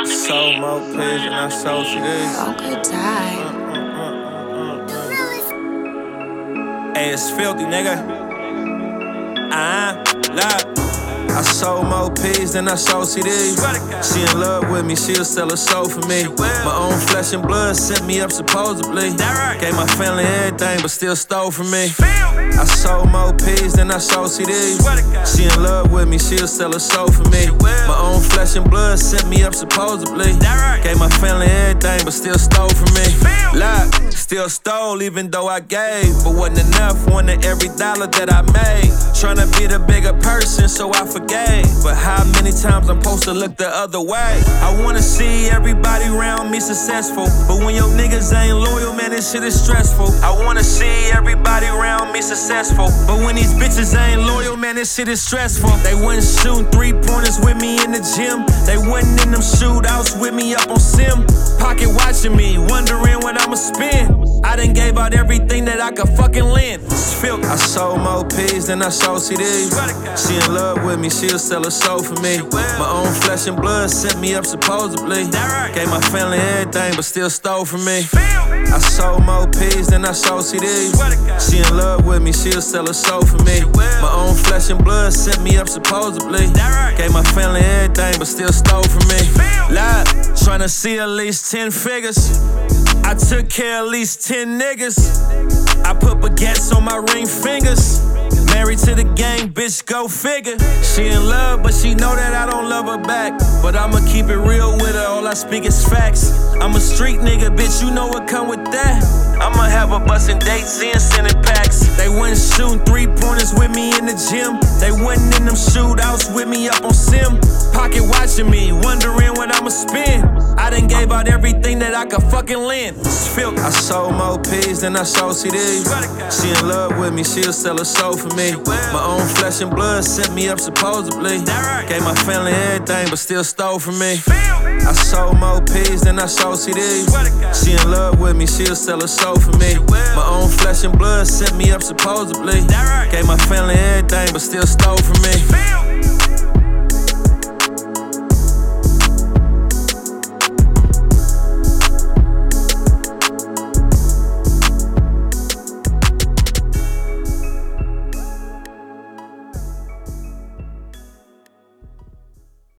sold more pigs than I sold CDs. Don't could die. Hey, it's filthy, nigga. Look. I sold more P's than I sold CDs. She in love with me, she'll sell her soul for me. My own flesh and blood sent me up supposedly. Gave my family everything, but still stole from me. I sold more P's than I sold CDs. She in love with me, she'll sell her soul for me. My own flesh and blood sent me up supposedly. Gave my family everything, but still stole from me. Look, still stole even though I gave, but wasn't enough, wanted every dollar that I made. Tryna be the bigger person, so I forgave. But how many times I'm supposed to look the other way? I wanna see everybody around me successful, but when your niggas ain't loyal, man, this shit is stressful. I wanna see everybody around me successful, but when these bitches ain't loyal, man, this shit is stressful. They wasn't shooting 3-pointers with me in the gym. They wasn't in them shootouts with me up on sim. Pocket watching me, wondering what I'ma spend. I done gave out everything that I could fucking lend. I sold more P's than I sold CDs. She in love with me, she'll sell her soul for me. My own flesh and blood sent me up supposedly. Gave my family everything, but still stole from me. I sold more P's than I sold CDs. She in love with me, she'll sell her soul for me. My own flesh and blood sent me up supposedly. Gave my family everything, but still stole from me. Live, tryna see at least 10 figures. I took care of at least 10 niggas. I put baguettes on my ring fingers. Married to the gang, bitch, go figure. She in love, but she know that I don't love her back. But I'ma keep it real with her, all I speak is facts. I'm a street nigga, bitch, you know what come with that. I'ma have her bustin' dates and sending packs. They wasn't shooting 3-pointers with me in the gym. They wasn't in them shootouts with me up on sim. Pocket watching me, wondering what I'ma spend. I done gave out everything that I could fucking lend. I sold more P's than I sold CDs. She in love with me, she'll sell her soul for me. My own flesh and blood sent me up supposedly. Gave my family everything, but still stole from me. I sold more P's than I sold CDs. She in love with me, she'll sell her soul for me. My own flesh and blood sent me up supposedly. Gave my family everything, but still stole from me.